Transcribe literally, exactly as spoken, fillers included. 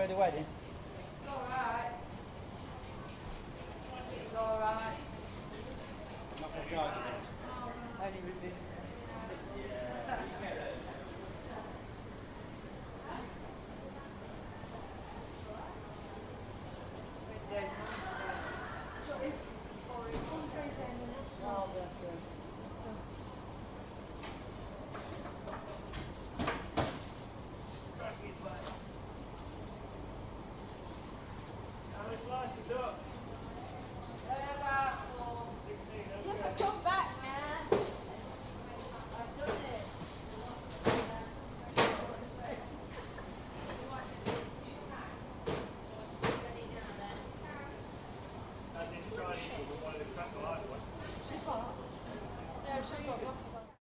enjoy the wedding? It's alright. It's alright. Not for charging this. Only with this.